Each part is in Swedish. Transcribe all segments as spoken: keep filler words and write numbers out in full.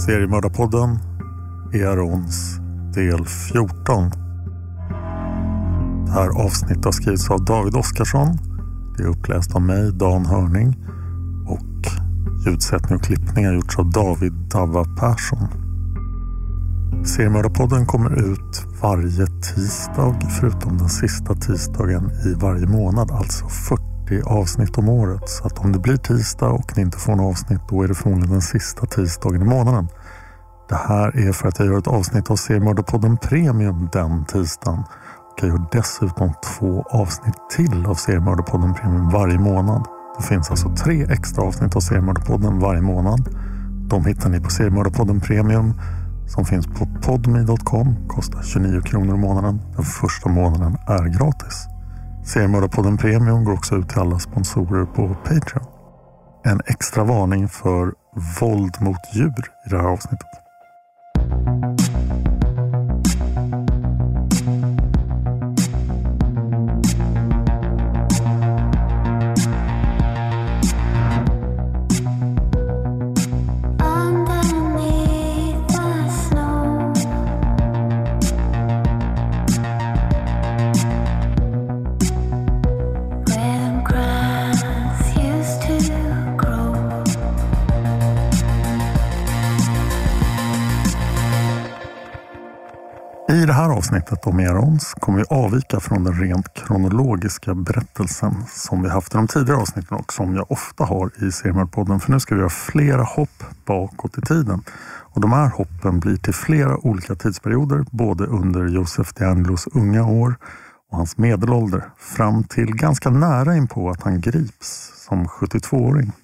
Seriemördarpodden, Earons del fjorton. Det här avsnittet har skrivits av David Oskarsson. Det är uppläst av mig, Dan Hörning. Och ljudsättning och klippning har gjorts av David Dava Persson. Seriemördarpodden kommer ut varje tisdag förutom den sista tisdagen i varje månad. Alltså fyrtio avsnitt om året. Så att om det blir tisdag och ni inte får en avsnitt, då är det förmodligen den sista tisdagen i månaden. Det här är för att jag gör ett avsnitt av Seriemördarpodden Premium den tisdagen. Och jag gör dessutom två avsnitt till av Seriemördarpodden Premium varje månad. Det finns alltså tre extra avsnitt av Seriemördarpodden varje månad. De hittar ni på Seriemördarpodden Premium som finns på podme dot com. Kostar tjugonio kronor i månaden. Den första månaden är gratis. Seriemördarpodden Premium går också ut till alla sponsorer på Patreon. En extra varning för våld mot djur i det här avsnittet. I det här avsnittet om Erons kommer vi avvika från den rent kronologiska berättelsen som vi haft i de tidigare avsnitten och som jag ofta har i Seriemördarpodden. För nu ska vi göra flera hopp bakåt i tiden. Och de här hoppen blir till flera olika tidsperioder, både under Joseph DeAngelos unga år och hans medelålder, fram till ganska nära in på att han grips som sjuttiotvååring.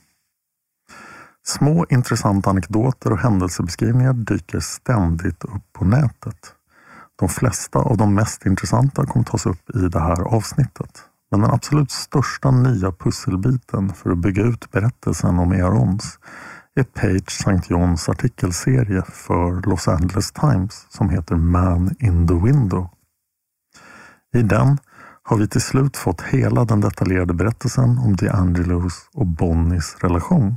Små intressanta anekdoter och händelsebeskrivningar dyker ständigt upp på nätet. De flesta av de mest intressanta kommer tas upp i det här avsnittet. Men den absolut största nya pusselbiten för att bygga ut berättelsen om Erons är Page Sankt Johns artikelserie för Los Angeles Times som heter Man in the Window. I den har vi till slut fått hela den detaljerade berättelsen om DeAngelos och Bonnies relation.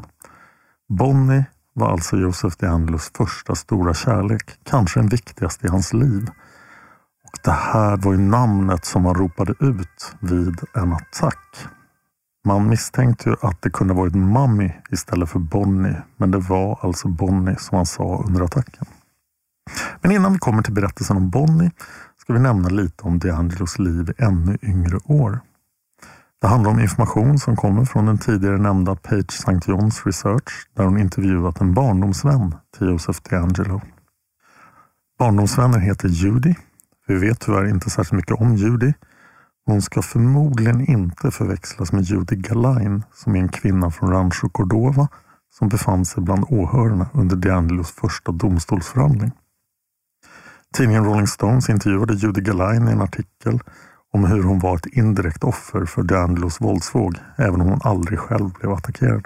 Bonnie var alltså Joseph DeAngelos första stora kärlek, kanske den viktigaste i hans liv. Och det här var ju namnet som han ropade ut vid en attack. Man misstänkte ju att det kunde varit Mummy istället för Bonnie, men det var alltså Bonnie som han sa under attacken. Men innan vi kommer till berättelsen om Bonnie ska vi nämna lite om DeAngelos liv i ännu yngre år. Det handlar om information som kommer från den tidigare nämnda Page Sankt Johns Research där hon intervjuat en barndomsvän till Joseph DeAngelo. Barndomsvännen heter Judy. Vi vet tyvärr inte särskilt mycket om Judy. Hon ska förmodligen inte förväxlas med Judy Galain som är en kvinna från Rancho Cordova som befann sig bland åhörarna under DeAngelos första domstolsförhandling. Tidningen Rolling Stones intervjuade Judy Galain i en artikel om hur hon var ett indirekt offer för DeAngelos våldsvåg, även om hon aldrig själv blev attackerad.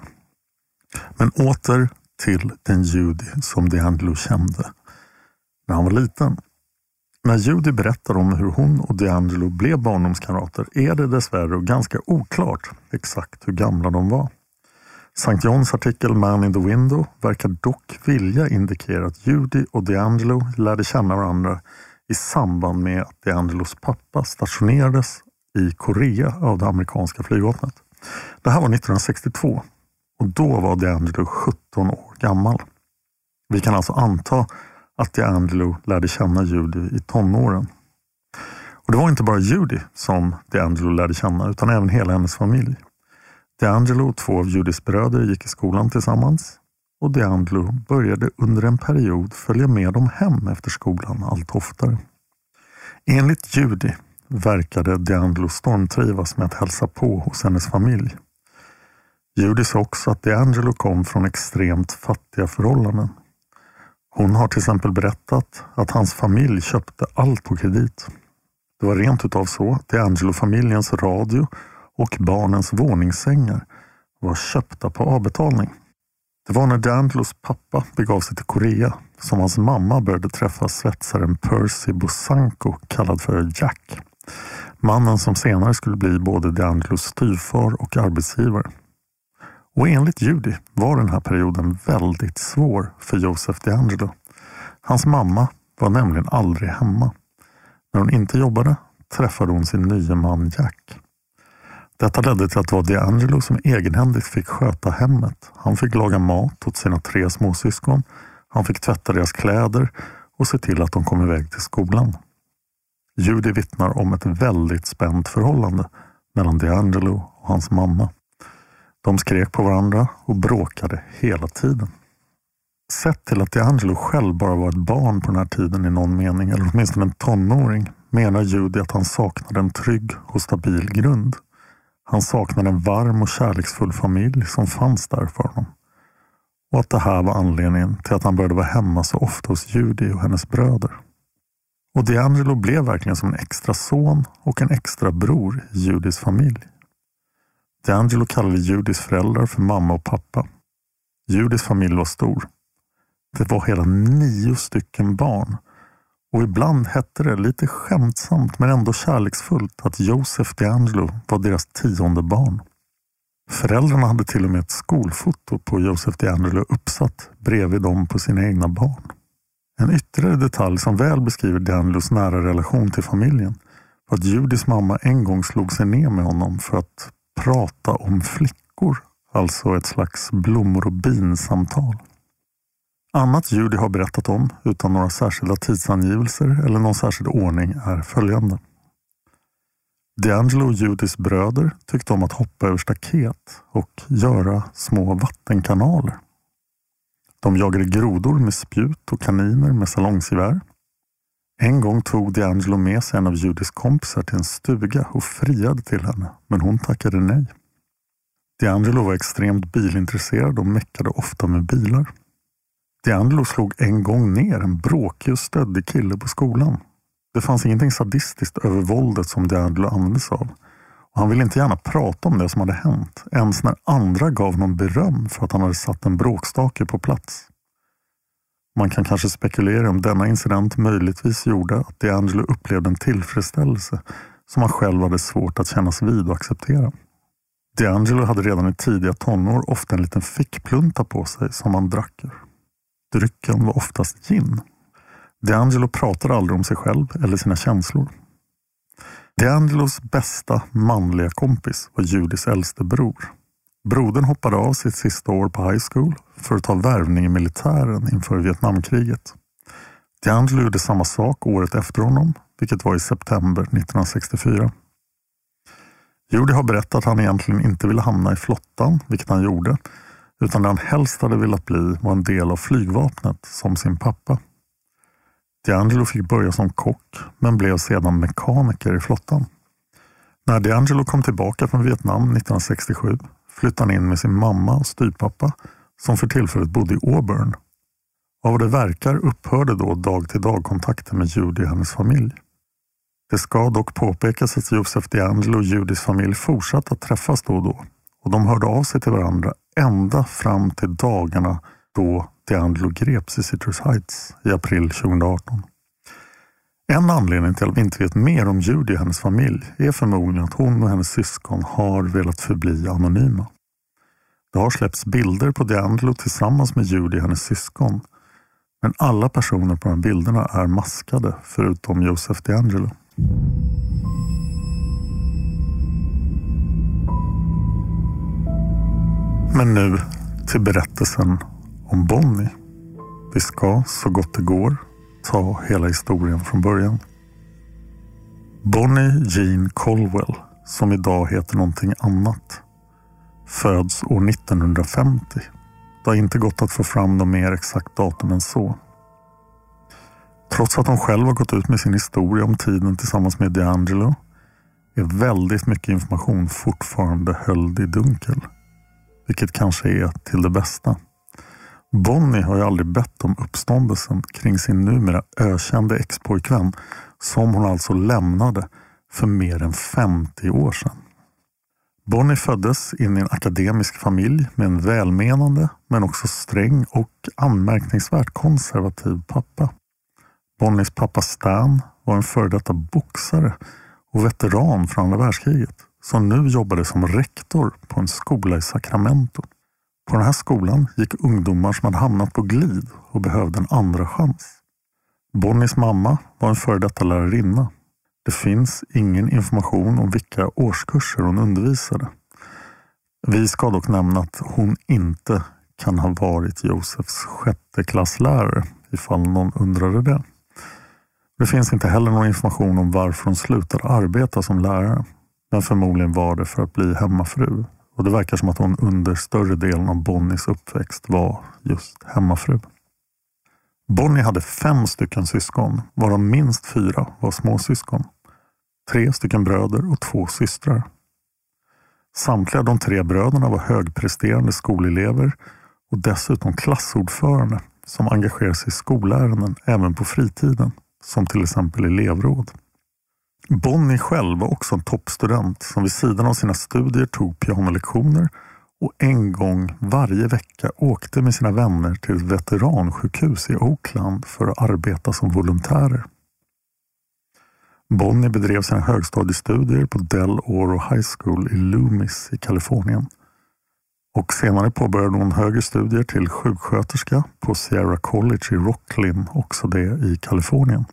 Men åter till den Judy som DeAngelo kände när han var liten. När Judy berättar om hur hon och DeAngelo blev barndomskamrater är det dessvärre ganska oklart exakt hur gamla de var. Sankt Johns artikel Man in the Window verkar dock vilja indikera att Judy och DeAngelo lärde känna varandra i samband med att DeAngelos pappa stationerades i Korea av det amerikanska flygvapnet. Det här var nittonhundrasextiotvå och då var DeAngelo sjutton år gammal. Vi kan alltså anta att DeAngelo lärde känna Judy i tonåren. Och det var inte bara Judy som DeAngelo lärde känna utan även hela hennes familj. DeAngelo och två av Judys bröder gick i skolan tillsammans. Och DeAngelo började under en period följa med dem hem efter skolan allt oftare. Enligt Judy verkade DeAngelo stormtrivas med att hälsa på hos hennes familj. Judy sa också att DeAngelo kom från extremt fattiga förhållanden. Hon har till exempel berättat att hans familj köpte allt på kredit. Det var rent utav så att DeAngelo-familjens radio och barnens våningssängar var köpta på avbetalning. Det var när DeAngelos pappa begav sig till Korea som hans mamma började träffa svetsaren Percy Bosanko, kallad för Jack. Mannen som senare skulle bli både DeAngelos styvfar och arbetsgivare. Och enligt Judy var den här perioden väldigt svår för Joseph DeAngelo. Hans mamma var nämligen aldrig hemma. När hon inte jobbade träffade hon sin nya man Jack. Detta ledde till att det var DeAngelo som egenhändigt fick sköta hemmet. Han fick laga mat åt sina tre småsyskon. Han fick tvätta deras kläder och se till att de kom iväg till skolan. Judy vittnar om ett väldigt spänt förhållande mellan DeAngelo och hans mamma. De skrek på varandra och bråkade hela tiden. Sett till att DeAngelo själv bara var ett barn på den här tiden i någon mening, eller åtminstone en tonåring, menar Judy att han saknade en trygg och stabil grund. Han saknade en varm och kärleksfull familj som fanns där för honom. Och att det här var anledningen till att han började vara hemma så ofta hos Judy och hennes bröder. Och DeAngelo blev verkligen som en extra son och en extra bror i Judys familj. DeAngelo kallade Judys föräldrar för mamma och pappa. Judys familj var stor. Det var hela nio stycken barn. Och ibland hette det lite skämtsamt men ändå kärleksfullt att Joseph DeAngelo var deras tionde barn. Föräldrarna hade till och med ett skolfoto på Joseph DeAngelo uppsatt bredvid dem på sina egna barn. En ytterligare detalj som väl beskriver DeAngelos nära relation till familjen var att Judys mamma en gång slog sig ner med honom för att prata om flickor, alltså ett slags blommor och bin-samtal. Annat Judy har berättat om, utan några särskilda tidsangivelser eller någon särskild ordning, är följande. DeAngelo och Judys bröder tyckte om att hoppa över staket och göra små vattenkanaler. De jagade grodor med spjut och kaniner med salongsgevär. En gång tog DeAngelo med sig en av Judys kompisar till en stuga och friade till henne, men hon tackade nej. DeAngelo var extremt bilintresserad och meckade ofta med bilar. DeAngelo slog en gång ner en bråkig och stöddig kille på skolan. Det fanns ingenting sadistiskt över våldet som DeAngelo använde sig av. Och han ville inte gärna prata om det som hade hänt, ens när andra gav någon beröm för att han hade satt en bråkstake på plats. Man kan kanske spekulera om denna incident möjligtvis gjorde att DeAngelo upplevde en tillfredsställelse som han själv hade svårt att kännas vid och acceptera. DeAngelo hade redan i tidiga tonår ofta en liten fickplunta på sig som han drack ur. Drycken var oftast gin. DeAngelo pratade aldrig om sig själv eller sina känslor. DeAngelos bästa manliga kompis var Judys äldste bror. Brodern hoppade av sitt sista år på high school för att ta värvning i militären inför Vietnamkriget. DeAngelo gjorde samma sak året efter honom, vilket var i september nittonhundrasextiofyra. Judy har berättat att han egentligen inte ville hamna i flottan, vilket han gjorde, utan det han helst hade velat bli var en del av flygvapnet som sin pappa. DeAngelo fick börja som kock men blev sedan mekaniker i flottan. När DeAngelo kom tillbaka från Vietnam nittonhundrasextiosju flyttade han in med sin mamma och styvpappa som för tillfället bodde i Auburn. Av vad det verkar upphörde då dag-till-dag-kontakter med Judy och hennes familj. Det ska dock påpekas att Joseph DeAngelo och Judys familj fortsatte att träffas då och då. Och de hörde av sig till varandra ända fram till dagarna då DeAngelo greps i Citrus Heights i april tjugoarton. En anledning till att vi inte vet mer om Judy och hennes familj är förmodligen att hon och hennes syskon har velat förbli anonyma. Det har släppts bilder på DeAngelo tillsammans med Judy och hennes syskon, men alla personer på de bilderna är maskade förutom Joseph DeAngelo. Men nu till berättelsen om Bonnie. Vi ska, så gott det går, ta hela historien från början. Bonnie Jean Colwell, som idag heter någonting annat, föds år nittonhundrafemtio. Det har inte gått att få fram något mer exakt datum än så. Trots att hon själv har gått ut med sin historia om tiden tillsammans med DeAngelo är väldigt mycket information fortfarande höljd i dunkel. Vilket kanske är till det bästa. Bonnie har ju aldrig bett om uppståndelsen kring sin numera ökände ex-pojkvän som hon alltså lämnade för mer än femtio år sedan. Bonnie föddes in i en akademisk familj med en välmenande men också sträng och anmärkningsvärt konservativ pappa. Bonnies pappa Stan var en före detta boxare och veteran från andra världskriget som nu jobbade som rektor på en skola i Sacramento. På den här skolan gick ungdomar som hade hamnat på glid och behövde en andra chans. Bonnies mamma var en före detta lärarinna. Det finns ingen information om vilka årskurser hon undervisade. Vi ska dock nämna att hon inte kan ha varit Josefs sjätte klasslärare, ifall någon undrade det. Det finns inte heller någon information om varför hon slutade arbeta som lärare. Men förmodligen var det för att bli hemmafru. Och det verkar som att hon under större delen av Bonnies uppväxt var just hemmafru. Bonnie hade fem stycken syskon, varav minst fyra var småsyskon. Tre stycken bröder och två systrar. Samtliga de tre bröderna var högpresterande skolelever och dessutom klassordförande som engagerade sig i skolärenden även på fritiden, som till exempel elevråd. Bonnie själv var också en toppstudent som vid sidan av sina studier tog pianolektioner och en gång varje vecka åkte med sina vänner till ett veteransjukhus i Oakland för att arbeta som volontärer. Bonnie bedrev sina högstadiestudier på Del Oro High School i Loomis i Kalifornien. Och senare påbörjade hon högre studier till sjuksköterska på Sierra College i Rocklin, också det i Kalifornien.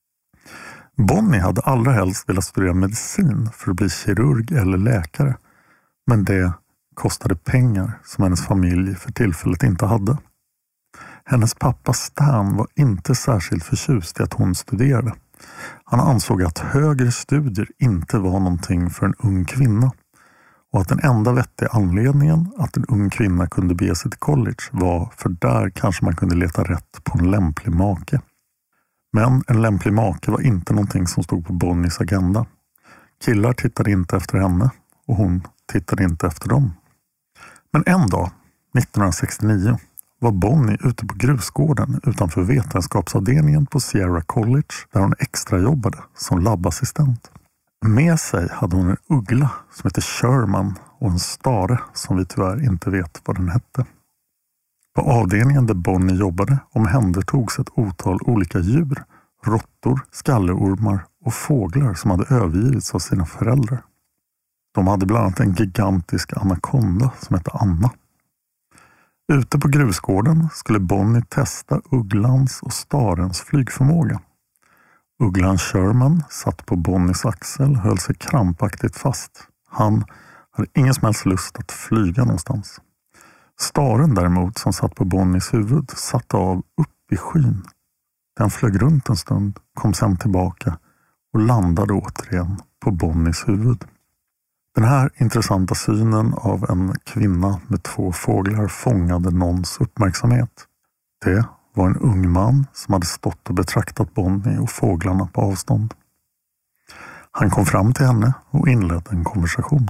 Bonnie hade allra helst velat studera medicin för att bli kirurg eller läkare, men det kostade pengar som hennes familj för tillfället inte hade. Hennes pappa Stan var inte särskilt förtjust i att hon studerade. Han ansåg att högre studier inte var någonting för en ung kvinna och att den enda vettiga anledningen att en ung kvinna kunde bege sig till college var för där kanske man kunde leta rätt på en lämplig make. Men en lämplig make var inte någonting som stod på Bonnies agenda. Killar tittade inte efter henne och hon tittade inte efter dem. Men en dag, nittonhundrasextionio, var Bonnie ute på grusgården utanför vetenskapsavdelningen på Sierra College där hon extra jobbade som labbassistent. Med sig hade hon en uggla som heter Sherman och en stare som vi tyvärr inte vet vad den hette. På avdelningen där Bonnie jobbade omhändertogs ett otal olika djur, råttor, skalleormar och fåglar som hade övergivits av sina föräldrar. De hade bland annat en gigantisk anakonda som hette Anna. Ute på grusgården skulle Bonnie testa ugglans och starens flygförmåga. Ugglan Sherman satt på Bonnies axel och höll sig krampaktigt fast. Han hade ingen som helst lust att flyga någonstans. Staren däremot som satt på Bonnies huvud satte av upp i skyn. Den flög runt en stund, kom sedan tillbaka och landade återigen på Bonnies huvud. Den här intressanta synen av en kvinna med två fåglar fångade någons uppmärksamhet. Det var en ung man som hade stått och betraktat Bonnie och fåglarna på avstånd. Han kom fram till henne och inledde en konversation.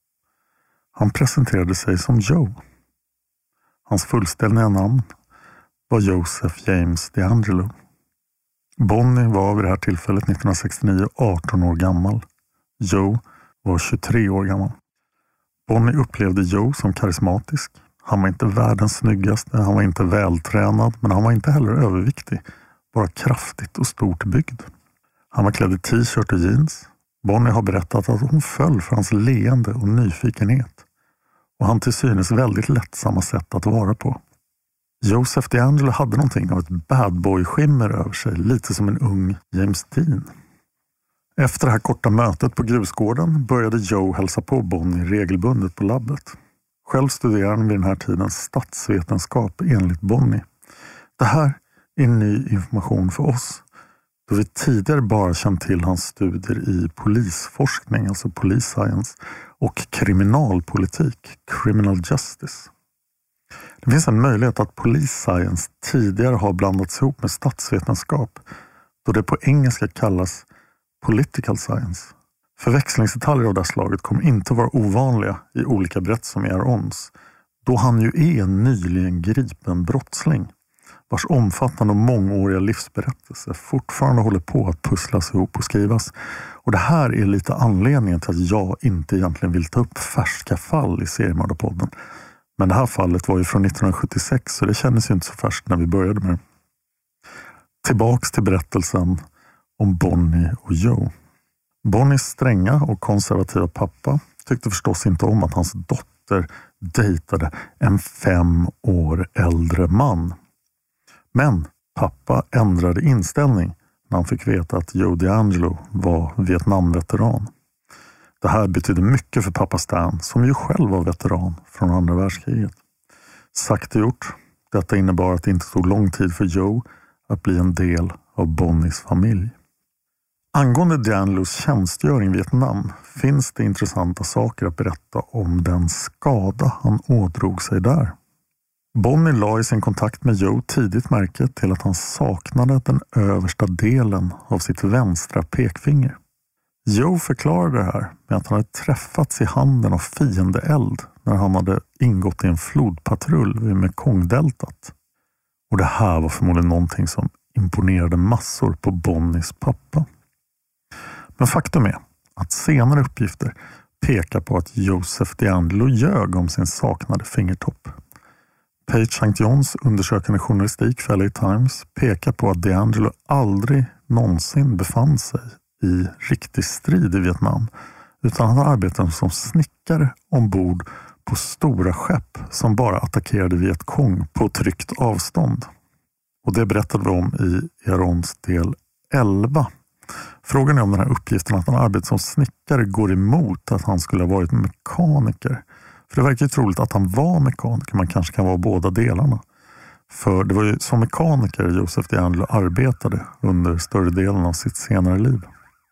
Han presenterade sig som Joe. Hans fullständiga namn var Joseph James DeAngelo. Bonnie var vid det här tillfället nittonhundrasextionio arton år gammal. Joe var tjugotre år gammal. Bonnie upplevde Joe som karismatisk. Han var inte världens snyggaste, han var inte vältränad, men han var inte heller överviktig. Bara kraftigt och stort byggd. Han var klädd i t-shirt och jeans. Bonnie har berättat att hon föll för hans leende och nyfikenhet. Och han till synes väldigt lättsamma sätt att vara på. Joseph DeAngelo hade någonting av ett bad boy-skimmer över sig, lite som en ung James Dean. Efter det här korta mötet på grusgården började Joe hälsa på Bonnie regelbundet på labbet. Själv studerade han vid den här tiden statsvetenskap enligt Bonnie. Det här är ny information för oss, då vi tidigare bara känt till hans studier i polisforskning, alltså police science, och kriminalpolitik, criminal justice. Det finns en möjlighet att police science tidigare har blandats ihop med statsvetenskap, då det på engelska kallas political science. Förväxlingsdetaljer av det här slaget kommer inte vara ovanliga i olika berättelser om E R Ons, då han ju är en nyligen gripen brottsling, vars omfattande och mångåriga livsberättelse fortfarande håller på att pusslas ihop och skrivas. Och det här är lite anledningen till att jag inte egentligen vill ta upp färska fall i Seriemördarpodden. Men det här fallet var ju från nittonhundrasjuttiosex, så det kändes ju inte så färskt när vi började med det. Tillbaks till berättelsen om Bonnie och Joe. Bonnies stränga och konservativa pappa tyckte förstås inte om att hans dotter dejtade en fem år äldre man. Men pappa ändrade inställning när han fick veta att Joe DeAngelo var Vietnamveteran. Det här betydde mycket för pappa Stan, som ju själv var veteran från andra världskriget. Sagt och gjort, detta innebar att det inte tog lång tid för Joe att bli en del av Bonnies familj. Angående DeAngelos tjänstgöring i Vietnam finns det intressanta saker att berätta om den skada han ådrog sig där. Bonnie la i sin kontakt med Joe tidigt märke till att han saknade den översta delen av sitt vänstra pekfinger. Joe förklarade det här med att han hade träffats i handen av fiendeeld när han hade ingått i en flodpatrull vid Mekongdeltat. Och det här var förmodligen någonting som imponerade massor på Bonnies pappa. Men faktum är att senare uppgifter pekar på att Joseph DeAngelo ljög om sin saknade fingertopp. Page Sankt Johns undersökande journalistik för L A Times pekar på att DeAngelo aldrig någonsin befann sig i riktig strid i Vietnam, utan han arbetade som snickare ombord på stora skepp som bara attackerade Vietkong på tryckt avstånd. Och det berättade vi om i Jarons del elva. Frågan är om den här uppgiften att han arbetade som snickare går emot att han skulle ha varit mekaniker. För det verkar ju troligt att han var mekaniker, man kanske kan vara båda delarna. För det var ju som mekaniker Joseph DeAngelo arbetade under större delen av sitt senare liv.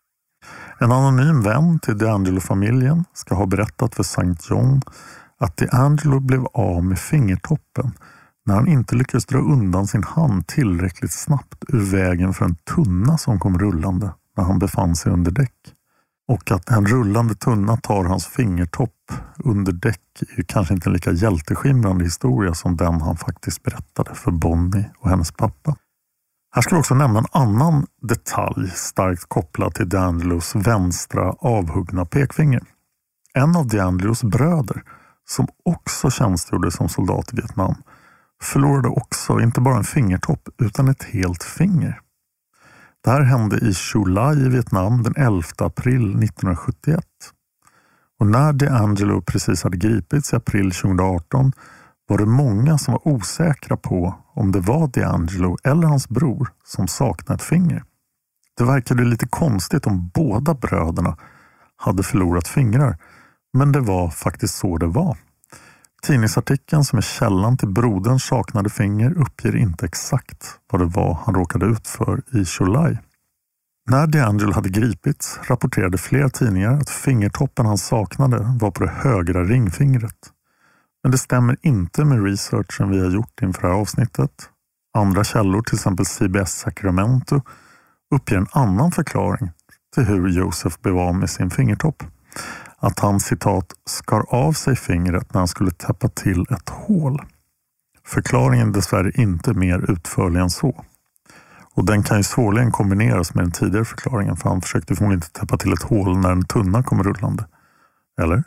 En anonym vän till DeAngelo-familjen ska ha berättat för Sankt John att DeAngelo blev av med fingertoppen när han inte lyckades dra undan sin hand tillräckligt snabbt ur vägen för en tunna som kom rullande när han befann sig under däck. Och att en rullande tunna tar hans fingertopp under däck är ju kanske inte en lika hjälteskimrande historia som den han faktiskt berättade för Bonnie och hennes pappa. Här ska vi också nämna en annan detalj starkt kopplad till DeAngelos vänstra avhuggna pekfinger. En av DeAngelos bröder, som också tjänstgjorde som soldat i Vietnam, förlorade också inte bara en fingertopp utan ett helt finger. Det här hände i Chu Lai i Vietnam den elfte april nittonhundrasjuttioett. Och när DeAngelo precis hade gripits i april tjugoarton var det många som var osäkra på om det var DeAngelo eller hans bror som saknade ett finger. Det verkade lite konstigt om båda bröderna hade förlorat fingrar, men det var faktiskt så det var. Tidningsartikeln som är källan till broderns saknade finger uppger inte exakt vad det var han råkade ut för i Chu Lai. När DeAngelo hade gripits rapporterade flera tidningar att fingertoppen han saknade var på det högra ringfingret. Men det stämmer inte med researchen vi har gjort inför det här avsnittet. Andra källor, till exempel C B S Sacramento, uppger en annan förklaring till hur Joseph blev av med sin fingertopp. Att han, citat, skar av sig fingret när han skulle täppa till ett hål. Förklaringen dessvärre inte mer utförlig än så. Och den kan ju svårligen kombineras med den tidigare förklaringen, för han försökte förmodligen inte täppa till ett hål när en tunna kom rullande. Eller?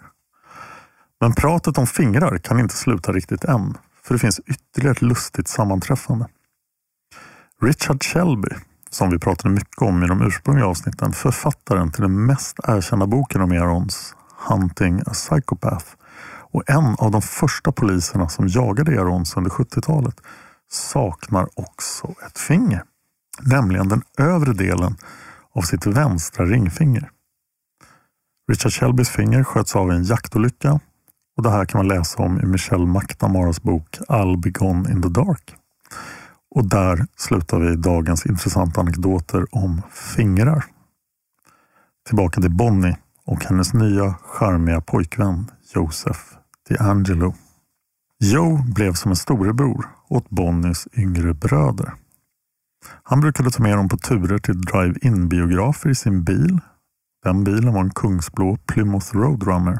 Men pratet om fingrar kan inte sluta riktigt än, för det finns ytterligare ett lustigt sammanträffande. Richard Shelby, som vi pratade mycket om i de ursprungliga avsnitten, författaren till den mest erkända boken om Jarons, Hunting a Psychopath, och en av de första poliserna som jagade Jarons under sjuttiotalet, saknar också ett finger, nämligen den övre delen av sitt vänstra ringfinger. Richard Shelbys finger sköts av en jaktolycka, och det här kan man läsa om i Michelle McNamaras bok I'll Be Gone in the Dark. Och där slutar vi dagens intressanta anekdoter om fingrar. Tillbaka till Bonnie och hennes nya charmiga pojkvän Joseph DeAngelo. Joe blev som en storebror åt Bonnies yngre bröder. Han brukade ta med dem på turer till drive-in-biografer i sin bil. Den bilen var en kungsblå Plymouth Roadrunner.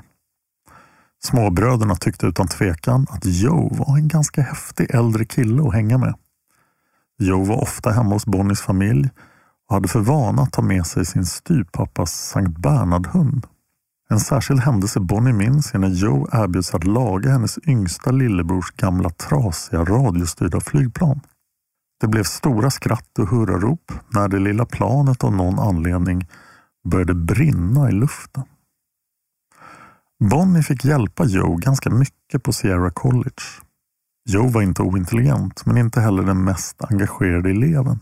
Småbröderna tyckte utan tvekan att Joe var en ganska häftig äldre kille att hänga med. Joe var ofta hemma hos Bonnies familj och hade för vana att ta med sig sin styvpappas Sankt Bernhard-hund. En särskild händelse Bonnie minns är när Joe erbjöds att laga hennes yngsta lillebrors gamla trasiga radiostyrda flygplan. Det blev stora skratt och hurrarop när det lilla planet av någon anledning började brinna i luften. Bonnie fick hjälpa Joe ganska mycket på Sierra College. Joe var inte ointelligent, men inte heller den mest engagerade eleven.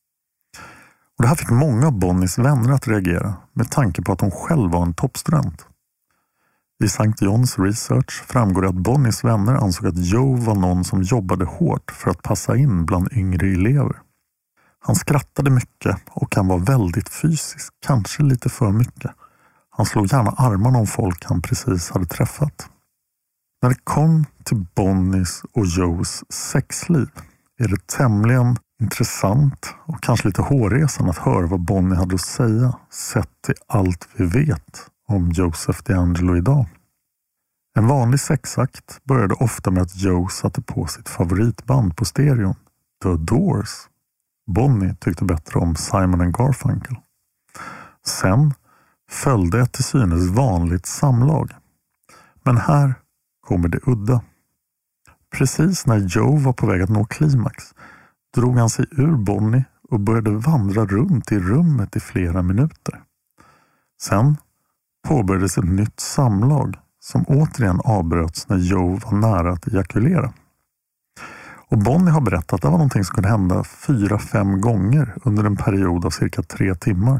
Och det här fick många av Bonnies vänner att reagera med tanke på att hon själv var en toppstudent. I Sankt Johns research framgår det att Bonnies vänner ansåg att Joe var någon som jobbade hårt för att passa in bland yngre elever. Han skrattade mycket och han var väldigt fysisk, kanske lite för mycket. Han slog gärna armarna om folk han precis hade träffat. När det kom till Bonnies och Joes sexliv är det tämligen intressant och kanske lite hårresande att höra vad Bonnie hade att säga sett till allt vi vet om Joseph DeAngelo idag. En vanlig sexakt började ofta med att Joe satte på sitt favoritband på stereon, The Doors. Bonnie tyckte bättre om Simon and Garfunkel. Sen följde ett till synes vanligt samlag. Men här kommer det udda. Precis när Joe var på väg att nå klimax drog han sig ur Bonnie och började vandra runt i rummet i flera minuter. Sen påbörjades ett nytt samlag som återigen avbröts när Joe var nära att ejakulera. Och Bonnie har berättat att det var någonting som kunde hända fyra, fem gånger under en period av cirka tre timmar.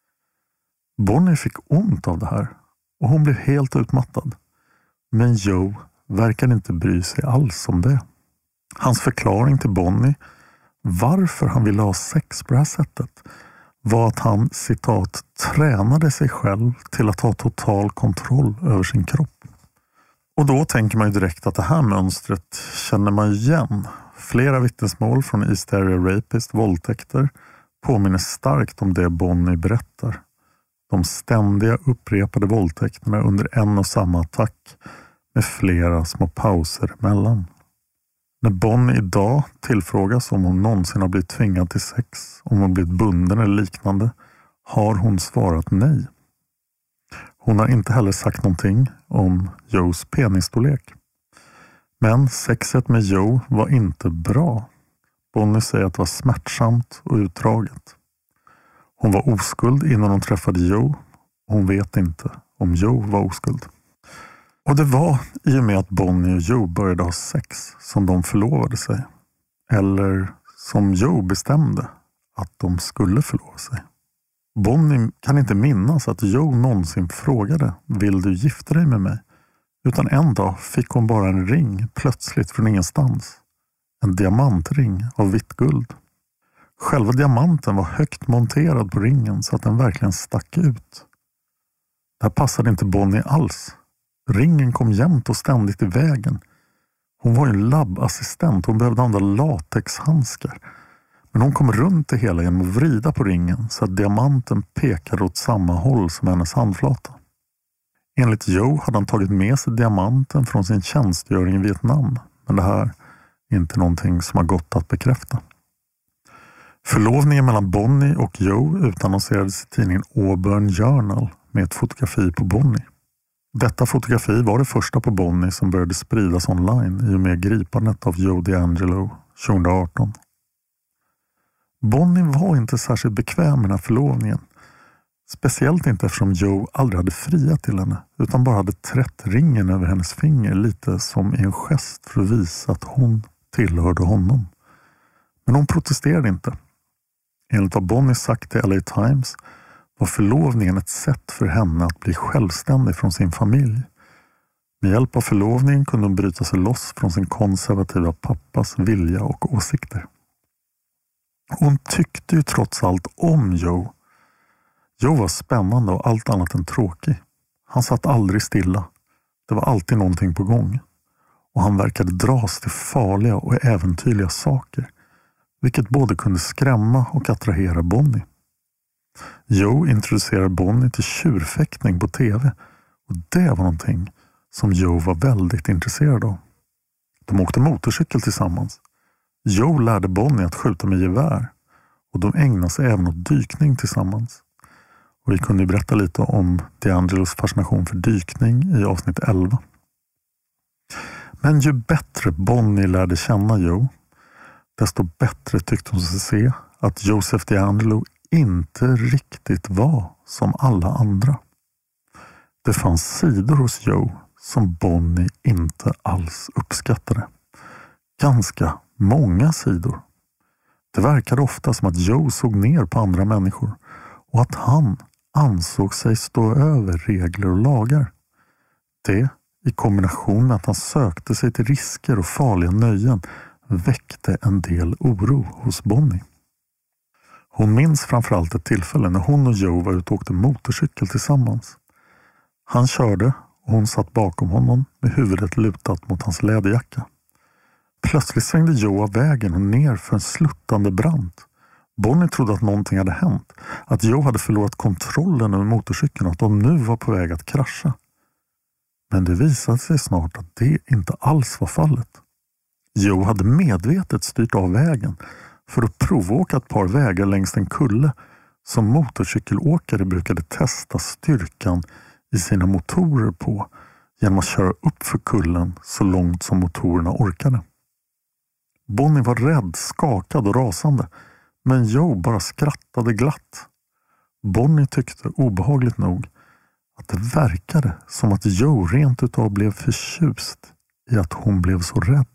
Bonnie fick ont av det här och hon blev helt utmattad. Men Joe verkade inte bry sig alls om det. Hans förklaring till Bonnie varför han ville ha sex på det här sättet var att han, citat, tränade sig själv till att ha total kontroll över sin kropp. Och då tänker man ju direkt att det här mönstret känner man igen. Flera vittnesmål från East Area Rapist, våldtäkter, påminner starkt om det Bonnie berättar. De ständiga upprepade våldtäkterna under en och samma attack med flera små pauser emellan. När Bonnie idag tillfrågas om hon någonsin har blivit tvingad till sex, om hon blivit bunden eller liknande, har hon svarat nej. Hon har inte heller sagt någonting om Joes penisstorlek. Men sexet med Joe var inte bra. Bonnie säger att det var smärtsamt och utdraget. Hon var oskuld innan hon träffade Joe. Hon vet inte om Joe var oskuld. Och det var i och med att Bonnie och Joe började ha sex som de förlovade sig. Eller som Joe bestämde att de skulle förlova sig. Bonnie kan inte minnas att Joe någonsin frågade, vill du gifta dig med mig? Utan en dag fick hon bara en ring plötsligt från ingenstans. En diamantring av vitt guld. Själva diamanten var högt monterad på ringen så att den verkligen stack ut. Det här passade inte Bonnie alls. Ringen kom jämt och ständigt i vägen. Hon var ju en labbassistent. Hon behövde andra latexhandskar. Men hon kom runt det hela genom att vrida på ringen så att diamanten pekade åt samma håll som hennes handflata. Enligt Joe hade han tagit med sig diamanten från sin tjänstgöring i Vietnam. Men det här är inte någonting som har gått att bekräfta. Förlovningen mellan Bonnie och Joe utannonserades i tidningen Auburn Journal med ett fotografi på Bonnie. Detta fotografi var det första på Bonnie som började spridas online i och med gripandet av Joe DeAngelo tjugoarton. Bonnie var inte särskilt bekväm med den här förlovningen. Speciellt inte eftersom Joe aldrig hade friat till henne utan bara hade trätt ringen över hennes finger lite som en gest för att visa att hon tillhörde honom. Men hon protesterade inte. Enligt vad Bonnie sagt till L A Times var förlovningen ett sätt för henne att bli självständig från sin familj. Med hjälp av förlovningen kunde hon bryta sig loss från sin konservativa pappas vilja och åsikter. Hon tyckte ju trots allt om Joe. Joe var spännande och allt annat än tråkig. Han satt aldrig stilla. Det var alltid någonting på gång. Och han verkade dras till farliga och äventyrliga saker. Vilket både kunde skrämma och attrahera Bonnie. Joe introducerade Bonnie till tjurfäktning på tv. Och det var någonting som Joe var väldigt intresserad av. De åkte motorcykel tillsammans. Joe lärde Bonnie att skjuta med gevär. Och de ägnade sig även åt dykning tillsammans. Och vi kunde berätta lite om DeAngelos fascination för dykning i avsnitt elva. Men ju bättre Bonnie lärde känna Joe, desto bättre tyckte hon sig se att Joseph DeAngelo inte riktigt var som alla andra. Det fanns sidor hos Joe som Bonnie inte alls uppskattade. Ganska många sidor. Det verkade ofta som att Joe såg ner på andra människor och att han ansåg sig stå över regler och lagar. Det, i kombination med att han sökte sig till risker och farliga nöjen, väckte en del oro hos Bonnie. Hon minns framförallt ett tillfälle när hon och Joe var ute och åkte motorcykel tillsammans. Han körde och hon satt bakom honom med huvudet lutat mot hans läderjacka. Plötsligt svängde Joe av vägen och ner för en sluttande brant. Bonnie trodde att någonting hade hänt, att Joe hade förlorat kontrollen över motorcykeln och att de nu var på väg att krascha. Men det visade sig snart att det inte alls var fallet. Joe hade medvetet styrt av vägen för att provåka ett par vägar längs en kulle som motorcykelåkare brukade testa styrkan i sina motorer på genom att köra upp för kullen så långt som motorerna orkade. Bonnie var rädd, skakad och rasande, men Joe bara skrattade glatt. Bonnie tyckte obehagligt nog att det verkade som att Joe rent utav blev förtjust i att hon blev så rädd.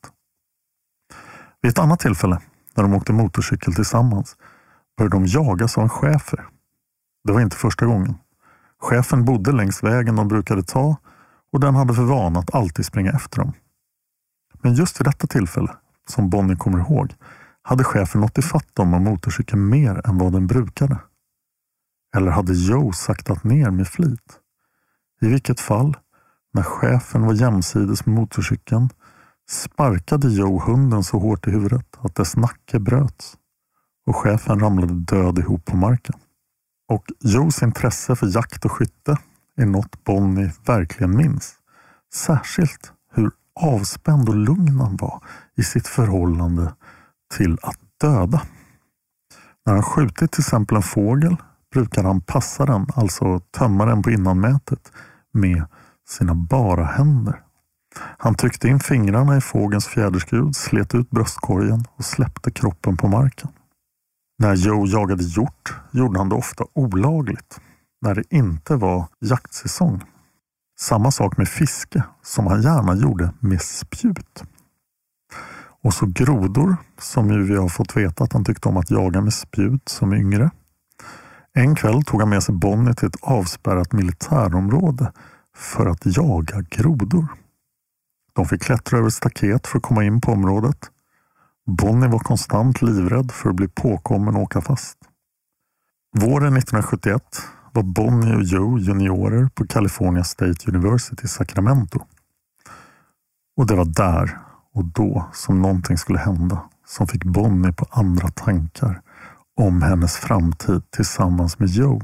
Vid ett annat tillfälle, när de åkte motorcykel tillsammans, började de jagas av en schäfer. Det var inte första gången. Chefen bodde längs vägen de brukade ta och den hade för vana att alltid springa efter dem. Men just vid detta tillfälle, som Bonnie kommer ihåg, hade chefen nått ifatt dem av motorcykeln mer än vad den brukade. Eller hade Joe saktat ner med flit? I vilket fall, när chefen var jämsides med motorcykeln, sparkade Joe hunden så hårt i huvudet att dess nacke bröts och chefen ramlade död ihop på marken. Och Joes intresse för jakt och skytte är något Bonnie verkligen minns. Särskilt hur avspänd och lugn han var i sitt förhållande till att döda. När han skjutit till exempel en fågel brukar han passa den, alltså tömma den på innanmätet med sina bara händer. Han tryckte in fingrarna i fågelns fjäderskrud, slet ut bröstkorgen och släppte kroppen på marken. När Joe jagade hjort gjorde han det ofta olagligt, när det inte var jaktsäsong. Samma sak med fiske, som han gärna gjorde med spjut. Och så grodor, som ju vi har fått veta att han tyckte om att jaga med spjut som yngre. En kväll tog han med sig Bonnie till ett avspärrat militärområde för att jaga grodor. De fick klättra över staket för att komma in på området. Bonnie var konstant livrädd för att bli påkommen och åka fast. Våren nittonhundrasjuttioett var Bonnie och Joe juniorer på California State University i Sacramento. Och det var där och då som någonting skulle hända som fick Bonnie på andra tankar om hennes framtid tillsammans med Joe.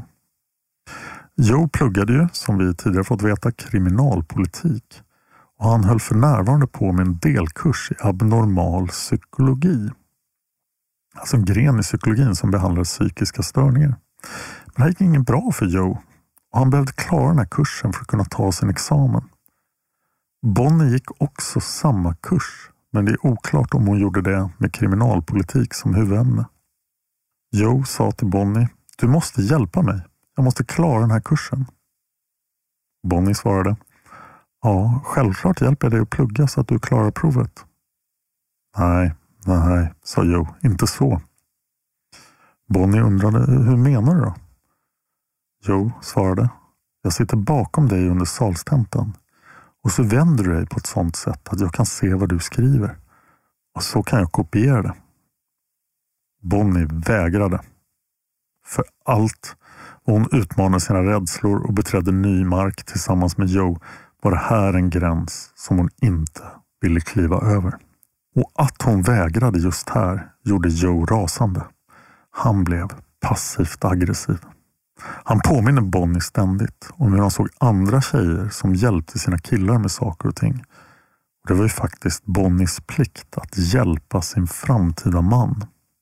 Joe pluggade ju, som vi tidigare fått veta, kriminalpolitik. Och han höll för närvarande på med en delkurs i abnormal psykologi. Alltså en gren i psykologin som behandlar psykiska störningar. Men det här gick ingen bra för Joe. Och han behövde klara den här kursen för att kunna ta sin examen. Bonnie gick också samma kurs. Men det är oklart om hon gjorde det med kriminalpolitik som huvudämne. Joe sa till Bonnie: "Du måste hjälpa mig. Jag måste klara den här kursen." Bonnie svarade: "Ja, självklart hjälper jag dig att plugga så att du klarar provet." Nej, nej, sa Joe, inte så. Bonnie undrade: "Hur menar du då?" Joe svarade: "Jag sitter bakom dig under salstentan och så vänder du dig på ett sådant sätt att jag kan se vad du skriver. Och så kan jag kopiera det." Bonnie vägrade. För allt och hon utmanade sina rädslor och beträdde ny mark tillsammans med Joe var det här en gräns som hon inte ville kliva över. Och att hon vägrade just här gjorde Joe rasande. Han blev passivt aggressiv. Han påminner Bonnie ständigt om hur han såg andra tjejer som hjälpte sina killar med saker och ting. Och det var ju faktiskt Bonnies plikt att hjälpa sin framtida man.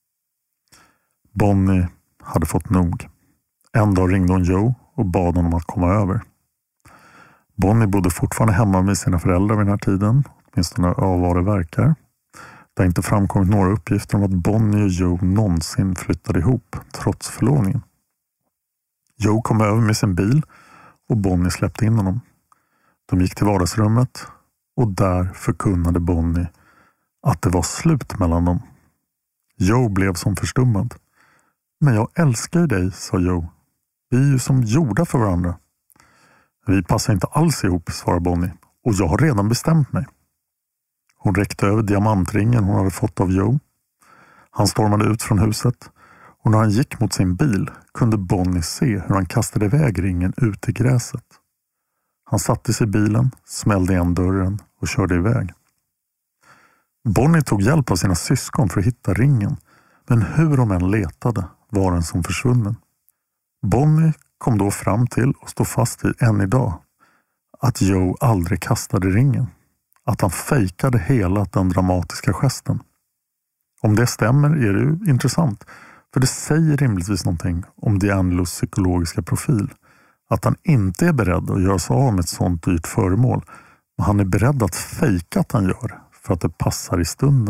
Bonnie hade fått nog. En dag ringde hon Joe och bad honom att komma över. Bonnie bodde fortfarande hemma med sina föräldrar vid den här tiden, åtminstone av vad det verkar. Det har inte framkommit några uppgifter om att Bonnie och Joe någonsin flyttade ihop, trots förlovningen. Joe kom över med sin bil och Bonnie släppte in honom. De gick till vardagsrummet och där förkunnade Bonnie att det var slut mellan dem. Joe blev som förstummad. Men jag älskar ju dig, sa Joe. Vi är ju som gjorda för varandra. Vi passar inte alls ihop, svarade Bonnie. Och jag har redan bestämt mig. Hon räckte över diamantringen hon hade fått av Joe. Han stormade ut från huset. Och när han gick mot sin bil kunde Bonnie se hur han kastade iväg ringen ut i gräset. Han satte sig i bilen, smällde igen dörren och körde iväg. Bonnie tog hjälp av sina syskon för att hitta ringen. Men hur de än letade var den som försvunnen. Bonnie kom då fram till och stod fast vid än idag att Joe aldrig kastade ringen. Att han fejkade hela den dramatiska gesten. Om det stämmer är det ju intressant. För det säger rimligtvis någonting om D'Angelos psykologiska profil. Att han inte är beredd att göra sig av med ett sånt dyrt föremål. Men han är beredd att fejka att han gör för att det passar i stunden.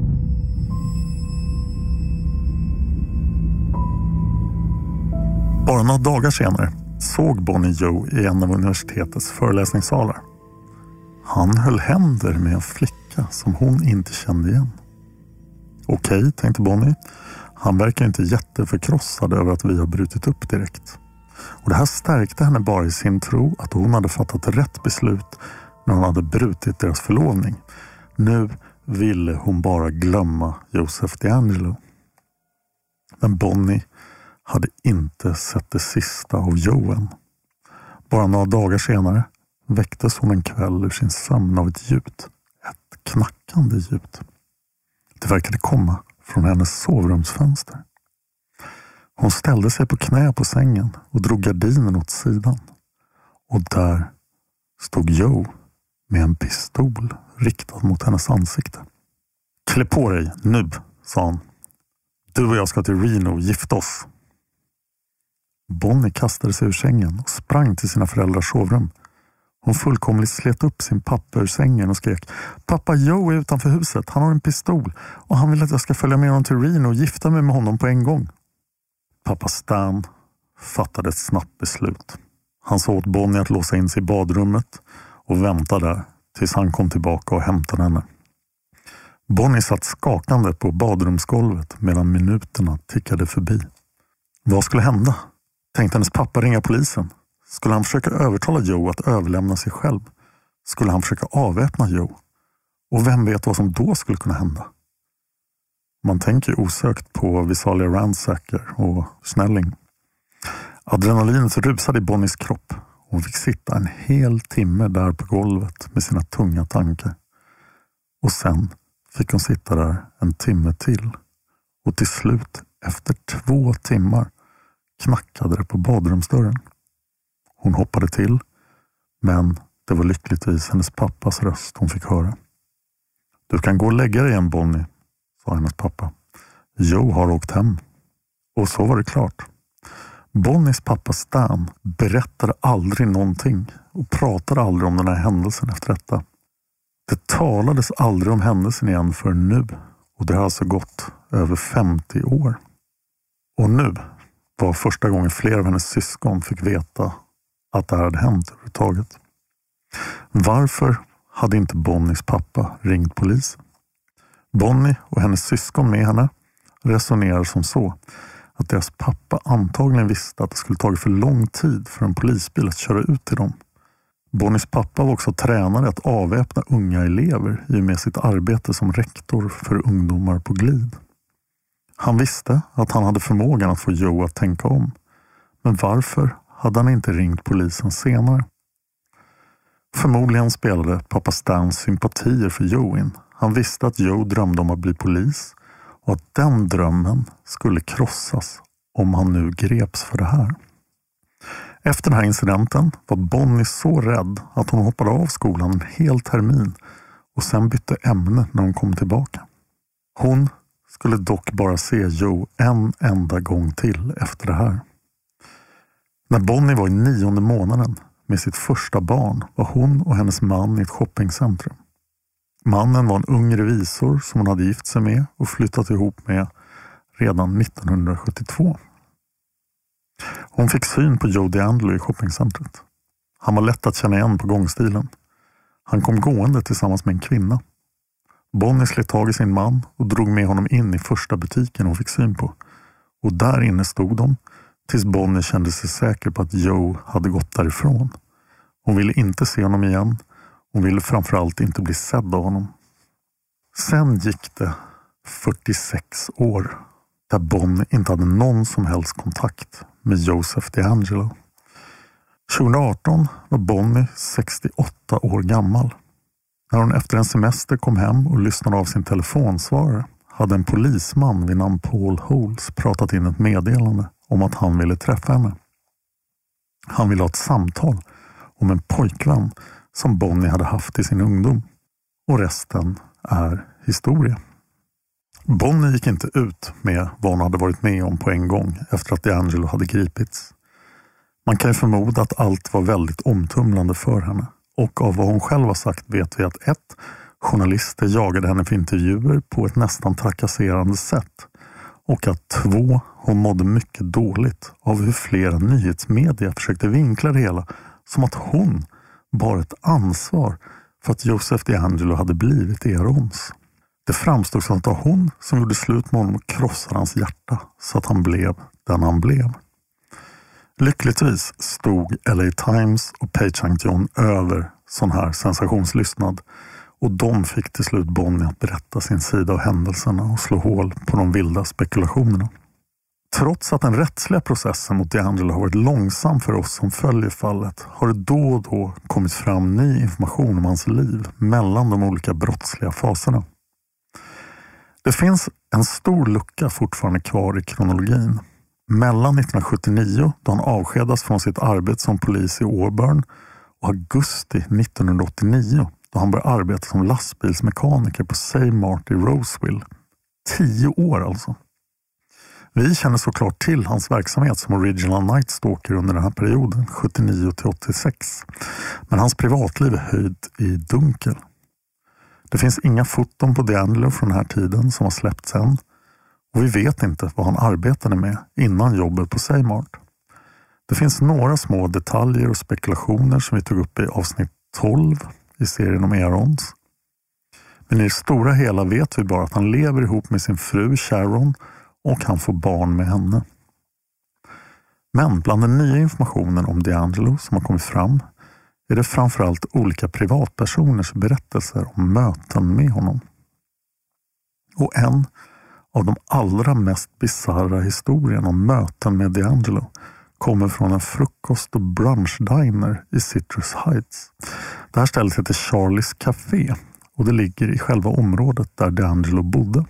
Bara några dagar senare såg Bonnie Joe i en av universitetets föreläsningssalar. Han höll händer med en flicka som hon inte kände igen. Okej, tänkte Bonnie. Han verkar inte jätteförkrossad över att vi har brutit upp direkt. Och det här stärkte henne bara i sin tro att hon hade fattat rätt beslut när hon hade brutit deras förlovning. Nu ville hon bara glömma Joseph D'Angelo. Men Bonnie hade inte sett det sista av Joe än. Bara några dagar senare väcktes hon en kväll ur sin sömn av ett ljud. Ett knackande ljud. Det verkade komma från hennes sovrumsfönster. Hon ställde sig på knä på sängen och drog gardinen åt sidan. Och där stod Joe med en pistol riktad mot hennes ansikte. Klä på dig nu, sa han. Du och jag ska till Reno och gifta oss. Bonnie kastade sig ur sängen och sprang till sina föräldrars sovrum. Hon fullkomligt slet upp sin pappa ur sängen och skrek: Pappa Joe är utanför huset, han har en pistol och han vill att jag ska följa med honom till Reno och gifta mig med honom på en gång. Pappa Stan fattade ett snabbt beslut. Han sa åt Bonnie att låsa in sig i badrummet och vänta där tills han kom tillbaka och hämtade henne. Bonnie satt skakande på badrumsgolvet medan minuterna tickade förbi. Vad skulle hända? Tänkte hennes pappa ringa polisen? Skulle han försöka övertala Joe att överlämna sig själv? Skulle han försöka avväpna Joe? Och vem vet vad som då skulle kunna hända? Man tänker osökt på Visalia Ransacker och Snelling. Adrenalinet rusade i Bonnies kropp. Hon fick sitta en hel timme där på golvet med sina tunga tankar. Och sen fick hon sitta där en timme till. Och till slut, efter två timmar, knackade det på badrumsdörren. Hon hoppade till, men det var lyckligtvis hennes pappas röst hon fick höra. Du kan gå och lägga dig igen, Bonnie, sa hennes pappa. Joe har åkt hem. Och så var det klart. Bonnies pappa Stan berättade aldrig någonting och pratade aldrig om den här händelsen efter detta. Det talades aldrig om händelsen igen för nu, och det har alltså gått över femtio år. Och nu var första gången flera av hennes syskon fick veta att det här hade hänt överhuvudtaget. Varför hade inte Bonnies pappa ringt polisen? Bonnie och hennes syskon med henne resonerar som så att deras pappa antagligen visste att det skulle ta för lång tid för en polisbil att köra ut till dem. Bonnies pappa var också tränare att avväpna unga elever i och med sitt arbete som rektor för ungdomar på glid. Han visste att han hade förmågan att få Joe att tänka om. Men varför hade han inte ringt polisen senare? Förmodligen spelade pappa Stans sympatier för Joe in. Han visste att Joe drömde om att bli polis och att den drömmen skulle krossas om han nu greps för det här. Efter den här incidenten var Bonnie så rädd att hon hoppade av skolan en hel termin och sen bytte ämne när hon kom tillbaka. Hon skulle dock bara se Joe en enda gång till efter det här. När Bonnie var i nionde månaden med sitt första barn var hon och hennes man i ett shoppingcentrum. Mannen var en ung revisor som hon hade gift sig med och flyttat ihop med redan nittonhundrasjuttiotvå. Hon fick syn på Joe D'Angelo i shoppingcentret. Han var lätt att känna igen på gångstilen. Han kom gående tillsammans med en kvinna. Bonnie slet tag i sin man och drog med honom in i första butiken hon fick syn på. Och där inne stod de tills Bonnie kände sig säker på att Joe hade gått därifrån. Hon ville inte se honom igen. Hon ville framförallt inte bli sedd av honom. Sen gick det fyrtiosex år där Bonnie inte hade någon som helst kontakt med Joseph DeAngelo. tjugoarton var Bonnie sextioåtta år gammal. När hon efter en semester kom hem och lyssnade av sin telefonsvarare hade en polisman vid namn Paul Holes pratat in ett meddelande om att han ville träffa henne. Han ville ha ett samtal om en pojkvän som Bonnie hade haft i sin ungdom. Och resten är historia. Bonnie gick inte ut med vad hon hade varit med om på en gång efter att DeAngelo hade gripits. Man kan ju förmoda att allt var väldigt omtumlande för henne. Och av vad hon själv har sagt vet vi att ett, journalister jagade henne för intervjuer på ett nästan trakasserande sätt. Och att två, hon mådde mycket dåligt av hur flera nyhetsmedia försökte vinkla det hela som att hon bar ett ansvar för att Joseph DeAngelo hade blivit Erons. Det framstod som att det var hon som gjorde slut med honom och krossade hans hjärta så att han blev den han blev. Lyckligtvis stod L A Times och Page and John över sån här sensationslystnad och de fick till slut Bonnie att berätta sin sida av händelserna och slå hål på de vilda spekulationerna. Trots att den rättsliga processen mot DeAngelo har varit långsam för oss som följer fallet har det då och då kommit fram ny information om hans liv mellan de olika brottsliga faserna. Det finns en stor lucka fortfarande kvar i kronologin. Mellan nittonhundrasjuttionio, då han avskedas från sitt arbete som polis i Auburn, och augusti nittonhundraåttionio, då han börjar arbeta som lastbilsmekaniker på Saymart i Roseville. Tio år alltså. Vi känner såklart till hans verksamhet som Original Night Stalker under den här perioden, sjuttionio till åttiosex. Men hans privatliv är höjt i dunkel. Det finns inga foton på DeAngelo från den här tiden som har släppts än. Och vi vet inte vad han arbetade med innan jobbet på Saymart. Det finns några små detaljer och spekulationer som vi tog upp i avsnitt tolv i serien om Erons. Men i det stora hela vet vi bara att han lever ihop med sin fru Sharon och han får barn med henne. Men bland den nya informationen om DeAngelo som har kommit fram är det framförallt olika privatpersoners berättelser om möten med honom. Och en av de allra mest bizarra historierna om möten med DeAngelo kommer från en frukost- och brunchdiner i Citrus Heights. Det här stället heter Charlies Café och det ligger i själva området där DeAngelo bodde.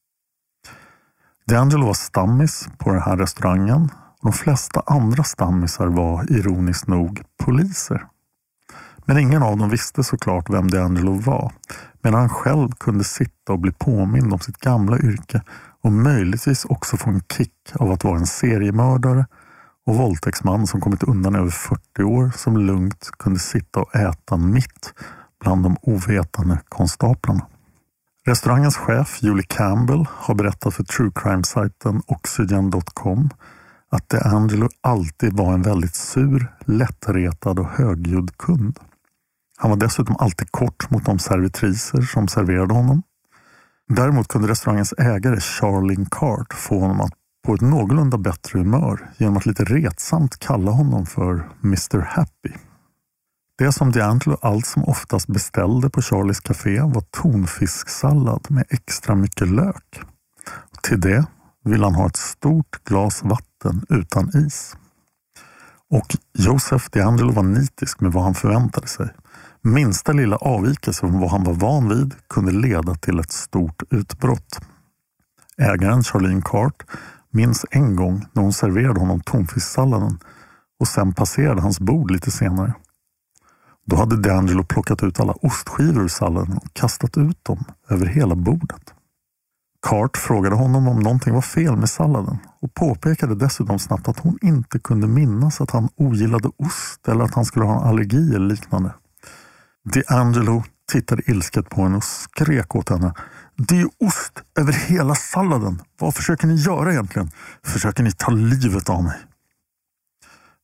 DeAngelo var stammis på den här restaurangen och de flesta andra stammisar var ironiskt nog poliser. Men ingen av dem visste såklart vem DeAngelo var, men han själv kunde sitta och bli påmind om sitt gamla yrke och möjligtvis också få en kick av att vara en seriemördare och våldtäktsman som kommit undan över fyrtio år som lugnt kunde sitta och äta mitt bland de ovetande konstaplarna. Restaurangens chef Julie Campbell har berättat för true crime-sajten oxygen dot com att DeAngelo alltid var en väldigt sur, lättretad och högljudd kund. Han var dessutom alltid kort mot de servitriser som serverade honom. Däremot kunde restaurangens ägare Charlene Cart få honom att på ett någorlunda bättre humör genom att lite retsamt kalla honom för mister Happy. Det som DeAngelo allt som oftast beställde på Charlies Café var tonfisksallad med extra mycket lök. Till det vill han ha ett stort glas vatten utan is. Och Joseph DeAngelo var nitisk med vad han förväntade sig. Minsta lilla avvikelse från vad han var van vid kunde leda till ett stort utbrott. Ägaren Charlene Cart minns en gång när hon serverade honom tonfisksalladen och sen passerade hans bord lite senare. Då hade DeAngelo plockat ut alla ostskivor ur salladen och kastat ut dem över hela bordet. Cart frågade honom om någonting var fel med salladen och påpekade dessutom snabbt att hon inte kunde minnas att han ogillade ost eller att han skulle ha en allergi eller liknande. DeAngelo tittade ilsket på henne och skrek åt henne: "Det är ju ost över hela salladen. Vad försöker ni göra egentligen? Försöker ni ta livet av mig?"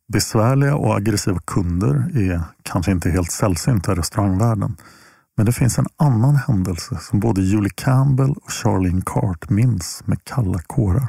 Besvärliga och aggressiva kunder är kanske inte helt sällsynta i restaurangvärlden. Men det finns en annan händelse som både Julie Campbell och Charlene Cart minns med kalla kårar.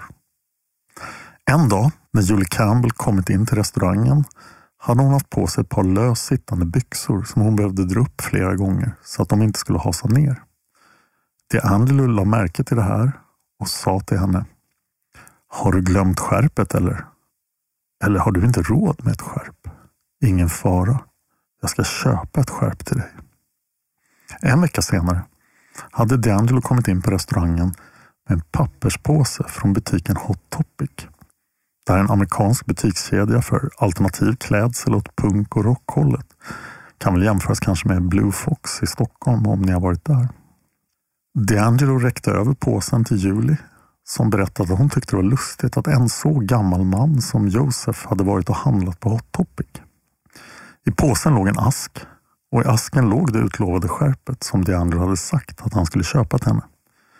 En dag när Julie Campbell kommit in till restaurangen hade hon haft på sig ett par lös sittande byxor som hon behövde dra upp flera gånger så att de inte skulle hasa ner. D'Angelo la märke till det här och sa till henne: "Har du glömt skärpet eller? Eller har du inte råd med ett skärp? Ingen fara. Jag ska köpa ett skärp till dig." En vecka senare hade D'Angelo kommit in på restaurangen med en papperspåse från butiken Hot Topic. Det är en amerikansk butikskedja för alternativ klädsel åt punk- och rockhållet. Kan väl jämföras kanske med Blue Fox i Stockholm om ni har varit där. D'Angelo räckte över påsen till Julie som berättade att hon tyckte det var lustigt att en så gammal man som Joseph hade varit och handlat på Hot Topic. I påsen låg en ask och i asken låg det utlovade skärpet som D'Angelo hade sagt att han skulle köpa till henne.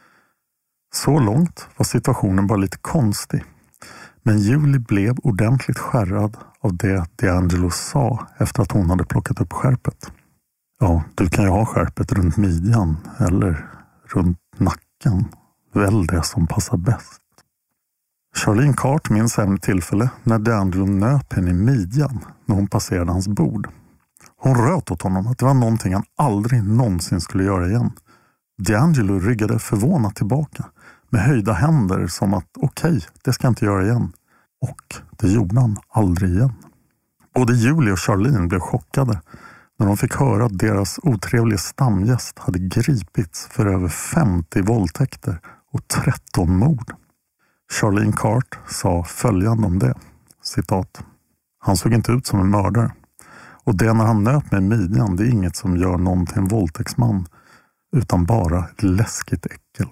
Så långt var situationen bara lite konstig. Men Julie blev ordentligt skärrad av det D'Angelo sa efter att hon hade plockat upp skärpet. Ja, du kan ju ha skärpet runt midjan eller runt nacken. Väl det som passar bäst. Charlene Cart minns även ett tillfälle när D'Angelo nöp henne i midjan när hon passerade hans bord. Hon röt åt honom att det var någonting han aldrig någonsin skulle göra igen. D'Angelo ryggade förvånat tillbaka med höjda händer som att okej, okay, det ska jag inte göra igen. Och det gjorde han aldrig igen. Både Julie och Charlene blev chockade när de fick höra att deras otrevliga stamgäst hade gripits för över femtio våldtäkter och tretton mord. Charlene Cart sa följande om det, citat: "Han såg inte ut som en mördare. Och det när han nöp med midjan, det är inget som gör någon till en våldtäktsman, utan bara ett läskigt äckel."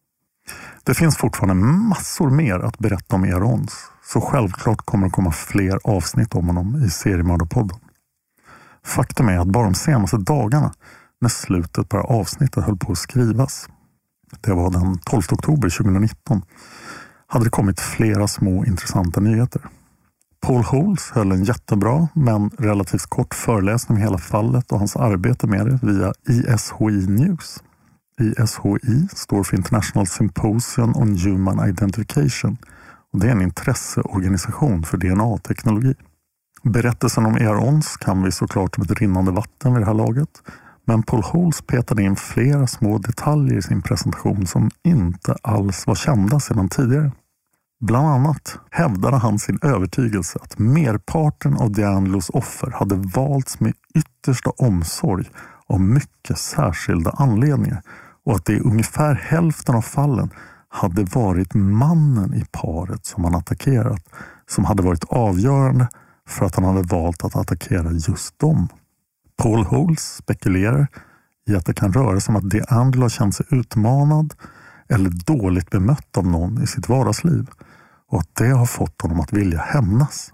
Det finns fortfarande massor mer att berätta om Erons, så självklart kommer det komma fler avsnitt om honom i Seriemördarpodden. Faktum är att bara de senaste dagarna, när slutet på avsnittet höll på att skrivas, det var den tolfte oktober tjugonitton, hade det kommit flera små intressanta nyheter. Paul Holes höll en jättebra men relativt kort föreläsning om hela fallet och hans arbete med det via I S H I News. I S H I står för International Symposium on Human Identification och det är en intresseorganisation för D N A-teknologi. Berättelsen om Erons kan vi såklart som ett rinnande vatten vid det här laget, men Paul Holes petade in flera små detaljer i sin presentation som inte alls var kända sedan tidigare. Bland annat hävdade han sin övertygelse att merparten av D'Angelos offer hade valts med yttersta omsorg av mycket särskilda anledningar och att det i ungefär hälften av fallen hade varit mannen i paret som han attackerat som hade varit avgörande för att han hade valt att attackera just dem. Paul Holes spekulerar i att det kan röra sig om att D'Angelo har känt sig utmanad eller dåligt bemött av någon i sitt vardagsliv och att det har fått honom att vilja hämnas.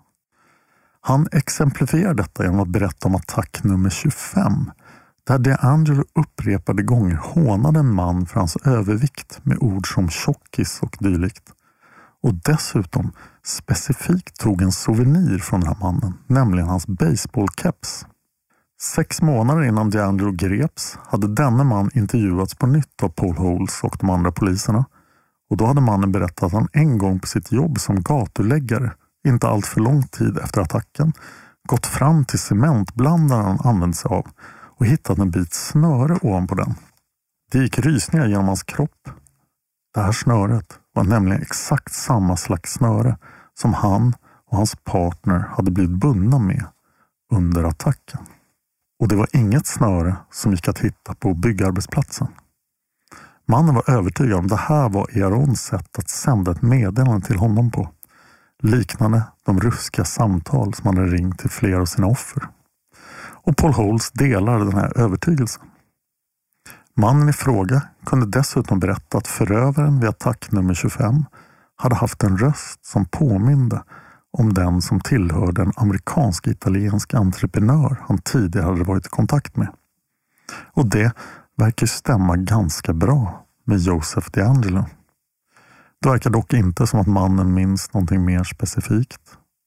Han exemplifierar detta genom att berätta om attack nummer tjugofem där D'Angelo upprepade gånger hånade en man för hans övervikt med ord som tjockis och dylikt. Och dessutom specifikt tog en souvenir från den här mannen, nämligen hans baseballkeps. Sex månader innan D'Angelo greps hade denne man intervjuats på nytt av Paul Holes och de andra poliserna. Och då hade mannen berättat att han en gång på sitt jobb som gatuläggare, inte allt för lång tid efter attacken, gått fram till cementblandaren han använde sig av och hittat en bit snöre ovanpå den. Det gick rysningar genom hans kropp. Det här snöret var nämligen exakt samma slags snöre som han och hans partner hade blivit bundna med under attacken. Och det var inget snöre som gick att hitta på byggarbetsplatsen. Mannen var övertygad om det här var Erons sätt att sända ett meddelande till honom på. Liknande de ruskiga samtal som han hade ringt till flera av sina offer. Och Paul Holes delade den här övertygelsen. Mannen i fråga kunde dessutom berätta att förövaren vid attack nummer tjugofem hade haft en röst som påminde om den som tillhörde en amerikansk-italiensk entreprenör han tidigare hade varit i kontakt med. Och det verkar stämma ganska bra med Joseph D'Angelo. Det verkar dock inte som att mannen minns någonting mer specifikt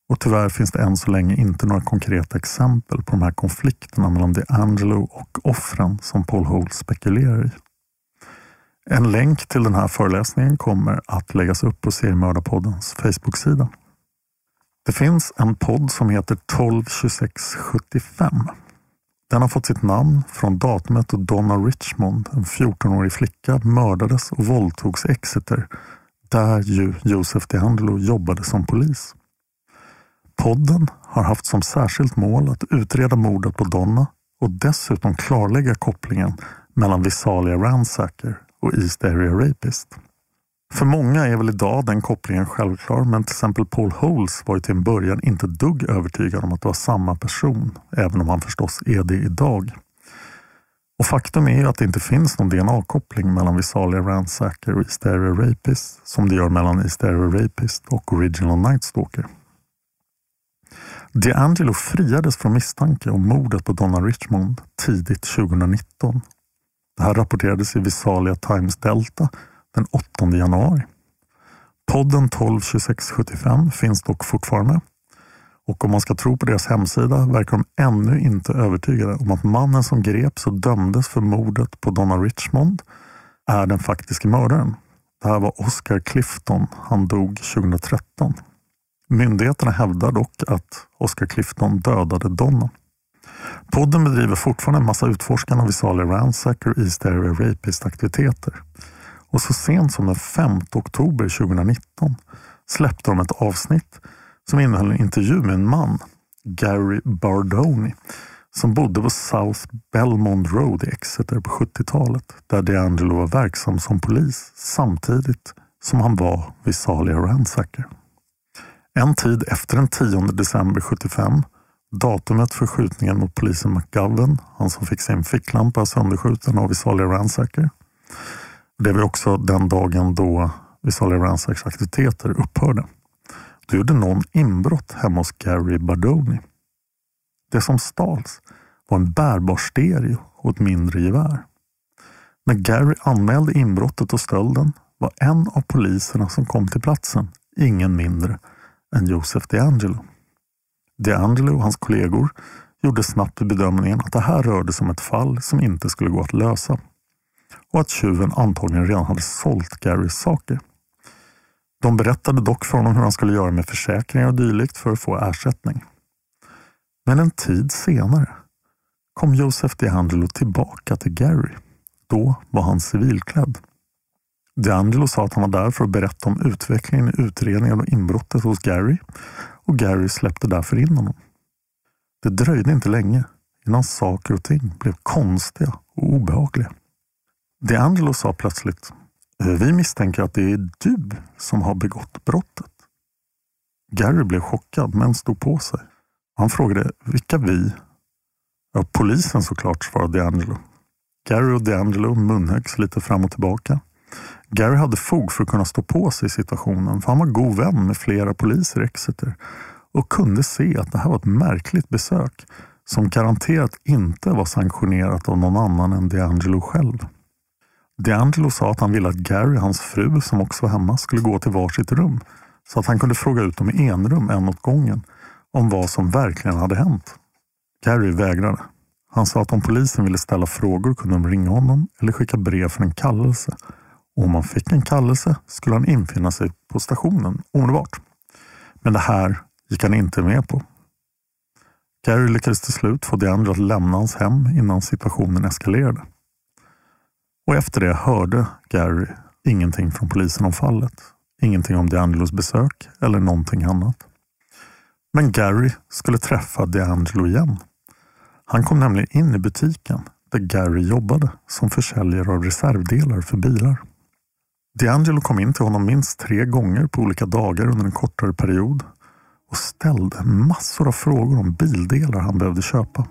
Och tyvärr finns det än så länge inte några konkreta exempel på de här konflikterna mellan DeAngelo och offren som Paul Holt spekulerar i. En länk till den här föreläsningen kommer att läggas upp på Seriemördarpoddens Facebook-sida. Det finns en podd som heter tolv tjugosex sjuttiofem. Den har fått sitt namn från datumet då Donna Richmond, en fjortonårig flicka, mördades och våldtogs i Exeter, där ju Joseph DeAngelo jobbade som polis. Podden har haft som särskilt mål att utreda mordet på Donna och dessutom klarlägga kopplingen mellan Visalia Ransacker och East Area Rapist. För många är väl idag den kopplingen självklar, men till exempel Paul Holt var ju till en början inte dugg övertygad om att det var samma person, även om han förstås är det idag. Och faktum är ju att det inte finns någon D N A-koppling mellan Visalia Ransacker och East Area Rapist som det gör mellan East Area Rapist och Original Night Stalker. DeAngelo friades från misstanke om mordet på Donna Richmond tidigt tjugonitton. Det här rapporterades i Visalia Times Delta den åttonde januari. Podden tolv tjugosex sjuttiofem finns dock fortfarande. Och om man ska tro på deras hemsida verkar de ännu inte övertygade om att mannen som greps och dömdes för mordet på Donna Richmond är den faktiska mördaren. Det här var Oscar Clifton. Han dog tjugonitretton. Myndigheterna hävdar dock att Oscar Clifton dödade Donna. Podden bedriver fortfarande en massa utforskande av Visalia Ransacker och East Area Rapist-aktiviteter. Och så sent som den femte oktober tjugonitton släppte de ett avsnitt som innehöll en intervju med en man, Gary Bardoni, som bodde på South Belmont Road i Exeter på sjuttiotalet, där DeAngelo var verksam som polis samtidigt som han var Visalia Ransacker. En tid efter den tionde december sjuttiofem, datumet för skjutningen mot polisen McGovern, han som fick sin ficklampa sönderskjuten av Visalia Ransacker. Det var också den dagen då Visalia Ransackers aktiviteter upphörde. Då gjorde någon inbrott hemma hos Gary Bardoni. Det som stals var en bärbar stereo och ett mindre gevär. När Gary anmälde inbrottet och stölden var en av poliserna som kom till platsen ingen mindre än Joseph DeAngelo. DeAngelo och hans kollegor gjorde snabbt bedömningen att det här rörde sig om ett fall som inte skulle gå att lösa och att tjuven antagligen redan hade sålt Garys saker. De berättade dock för honom hur han skulle göra med försäkringar och dylikt för att få ersättning. Men en tid senare kom Joseph DeAngelo tillbaka till Gary. Då var han civilklädd. DeAngelo sa att han var där för att berätta om utvecklingen i utredningen och inbrottet hos Gary, och Gary släppte därför in honom. Det dröjde inte länge innan saker och ting blev konstiga och obehagliga. DeAngelo sa plötsligt: vi misstänker att det är du som har begått brottet. Gary blev chockad men stod på sig. Han frågade: vilka vi? Ja, polisen såklart, svarade DeAngelo. Gary och DeAngelo munhöggs lite fram och tillbaka. Gary hade fog för att kunna stå på sig i situationen, för han var god vän med flera poliser i Exeter och kunde se att det här var ett märkligt besök som garanterat inte var sanktionerat av någon annan än DeAngelo själv. DeAngelo sa att han ville att Gary och hans fru, som också var hemma, skulle gå till varsitt rum så att han kunde fråga ut dem i enrum en åt gången om vad som verkligen hade hänt. Gary vägrade. Han sa att om polisen ville ställa frågor kunde de ringa honom eller skicka brev för en kallelse. Och om man fick en kallelse skulle han infinna sig på stationen omedelbart. Men det här gick han inte med på. Gary lyckades till slut få DeAngelo att lämna hans hem innan situationen eskalerade. Och efter det hörde Gary ingenting från polisen om fallet. Ingenting om DeAngelos besök eller någonting annat. Men Gary skulle träffa DeAngelo igen. Han kom nämligen in i butiken där Gary jobbade som försäljare av reservdelar för bilar. DeAngelo kom in till honom minst tre gånger på olika dagar under en kortare period och ställde massor av frågor om bildelar han behövde köpa.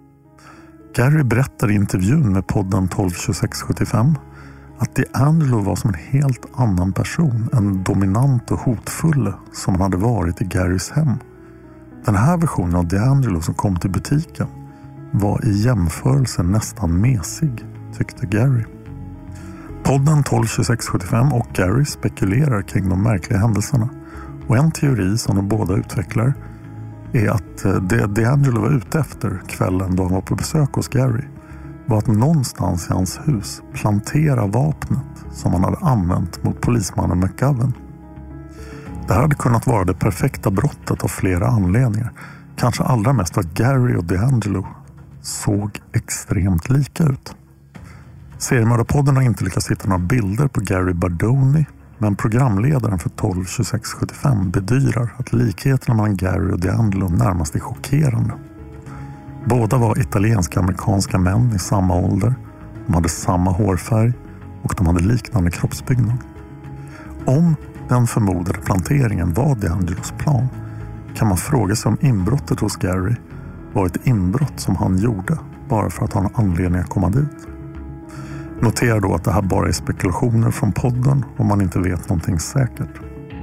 Gary berättade i intervjun med podden tolv tjugosex sjuttiofem att DeAngelo var som en helt annan person än dominant och hotfull som han hade varit i Garys hem. Den här versionen av DeAngelo som kom till butiken var i jämförelse nästan mesig, tyckte Gary. Podden tolv tjugosex sjuttiofem och Gary spekulerar kring de märkliga händelserna Och en teori som de båda utvecklar är att det DeAngelo var ute efter kvällen då han var på besök hos Gary var att någonstans i hans hus plantera vapnet som han hade använt mot polismannen McGovern. Det här hade kunnat vara det perfekta brottet av flera anledningar. Kanske allra mest för att Gary och DeAngelo såg extremt lika ut. Seriemördarpodden har inte lyckats hitta några bilder på Gary Bardoni, men programledaren för tolv tjugosex sjuttiofem bedyrar att likheterna mellan Gary och DeAngelo närmast är chockerande. Båda var italienska-amerikanska män i samma ålder, de hade samma hårfärg och de hade liknande kroppsbyggnad. Om den förmodade planteringen var DeAngelos plan kan man fråga sig om inbrottet hos Gary var ett inbrott som han gjorde bara för att han har anledning att komma dit. Notera då att det här bara är spekulationer från podden om man inte vet någonting säkert.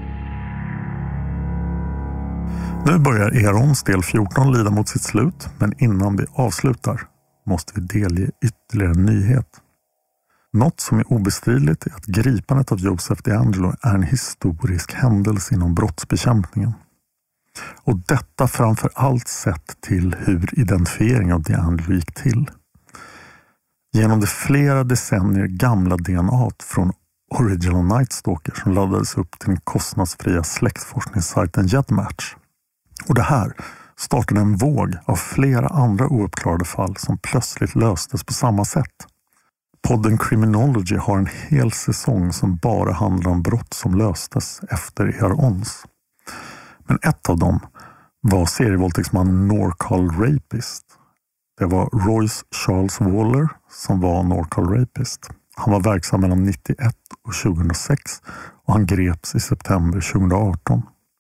Nu börjar Erons del fjorton lida mot sitt slut, men innan vi avslutar måste vi delge ytterligare en nyhet. Något som är obestridligt är att gripandet av Joseph DeAngelo är en historisk händelse inom brottsbekämpningen. Och detta framför allt sett till hur identifiering av DeAngelo gick till. Genom det flera decennier gamla D N A från Original Night Stalker som laddades upp till den kostnadsfria släktforskningssajten Gedmatch. Och det här startade en våg av flera andra ouppklarade fall som plötsligt löstes på samma sätt. Podden Criminology har en hel säsong som bara handlar om brott som löstes efter Erons. Men ett av dem var serievåldtäktsmannen Norcal Rapist. Det var Royce Charles Waller som var Norcal Rapist. Han var verksam mellan nittioett och tjugohundrasex och han greps i september tjugoarton.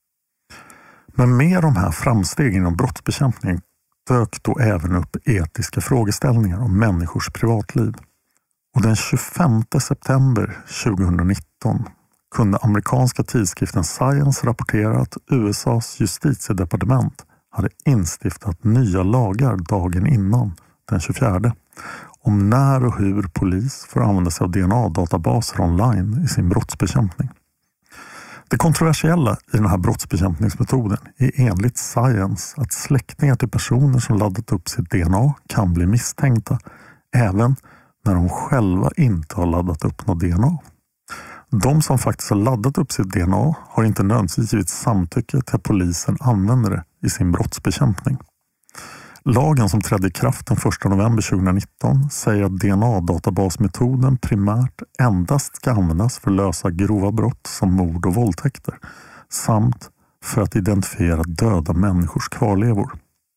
Men med de här framstegen inom brottsbekämpningen dök då även upp etiska frågeställningar om människors privatliv. Och den tjugofemte september tjugonitton kunde amerikanska tidskriften Science rapportera att U S A:s justitiedepartement hade instiftat nya lagar dagen innan, den tjugofjärde, om när och hur polis får använda sig av D N A-databaser online i sin brottsbekämpning. Det kontroversiella i den här brottsbekämpningsmetoden är enligt Science att släktingar till personer som laddat upp sitt D N A kan bli misstänkta även när de själva inte har laddat upp något D N A. De som faktiskt har laddat upp sitt D N A har inte nödvändigtvis givit samtycke till att polisen använder det i sin brottsbekämpning. Lagen som trädde i kraft den första november tjugonitton säger att D N A-databasmetoden primärt endast ska användas för att lösa grova brott som mord och våldtäkter samt för att identifiera döda människors kvarlevor.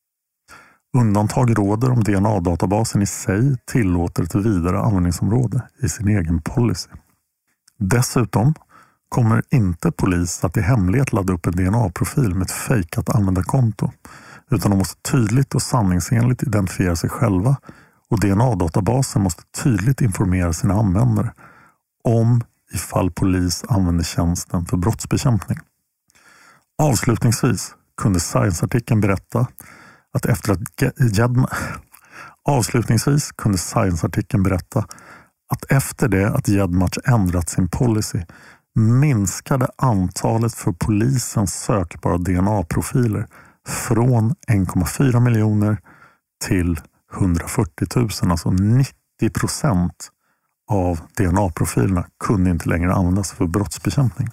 Undantag råder om D N A-databasen i sig tillåter ett vidare användningsområde i sin egen policy. Dessutom kommer inte polis att i hemlighet ladda upp en D N A-profil med ett fejkat användarkonto, utan de måste tydligt och sanningsenligt identifiera sig själva och D N A-databasen måste tydligt informera sina användare om ifall polis använder tjänsten för brottsbekämpning. Avslutningsvis kunde Science-artikeln berätta att efter att Gedmatch Avslutningsvis kunde Science-artikeln berätta att efter det att Gedmatch ändrat sin policy minskade antalet för polisens sökbara D N A-profiler från en komma fyra miljoner till hundrafyrtio tusen, alltså nittio procent av D N A-profilerna kunde inte längre användas för brottsbekämpning.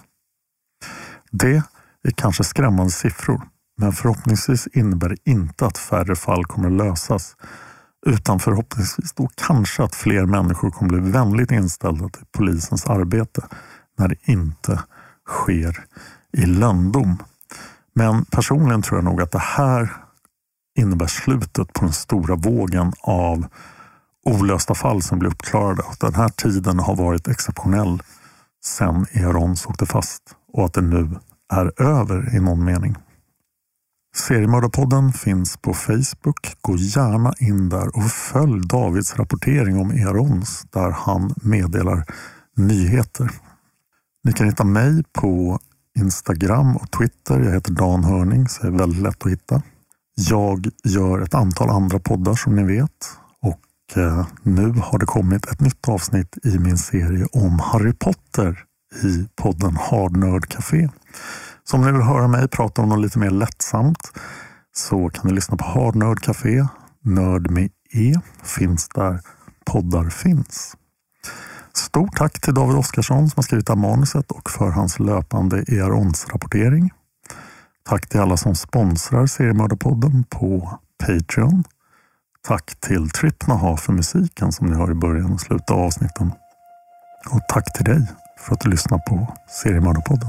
Det är kanske skrämmande siffror, men förhoppningsvis innebär det inte att färre fall kommer att lösas, utan förhoppningsvis då kanske att fler människor kommer bli vänligt inställda till polisens arbete när det inte sker i lönndom. Men personligen tror jag nog att det här innebär slutet på den stora vågen av olösta fall som blir uppklarade. Och den här tiden har varit exceptionell sedan Erons åkte fast och att det nu är över i någon mening. Seriemördarpodden finns på Facebook. Gå gärna in där och följ Davids rapportering om Erons där han meddelar nyheter. Ni kan hitta mig på Instagram och Twitter. Jag heter Dan Hörning, så det är väldigt lätt att hitta. Jag gör ett antal andra poddar som ni vet. Och eh, nu har det kommit ett nytt avsnitt i min serie om Harry Potter i podden Hard Nerd Café. Så om ni vill höra mig prata om något lite mer lättsamt så kan ni lyssna på Hard Nerd Café. Nörd med E finns där poddar finns. Stort tack till David Oskarsson som har skrivit av manuset och för hans löpande E R O-rapportering. Tack till alla som sponsrar Seriemördarpodden på Patreon. Tack till Trip Naha för musiken som ni hör i början och slutet av avsnitten. Och tack till dig för att du lyssnar på Seriemördarpodden.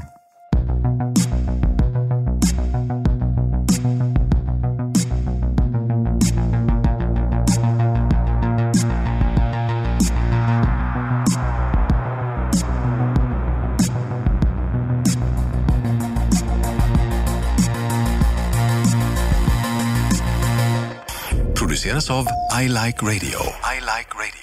Produceras av I Like Radio. I Like Radio.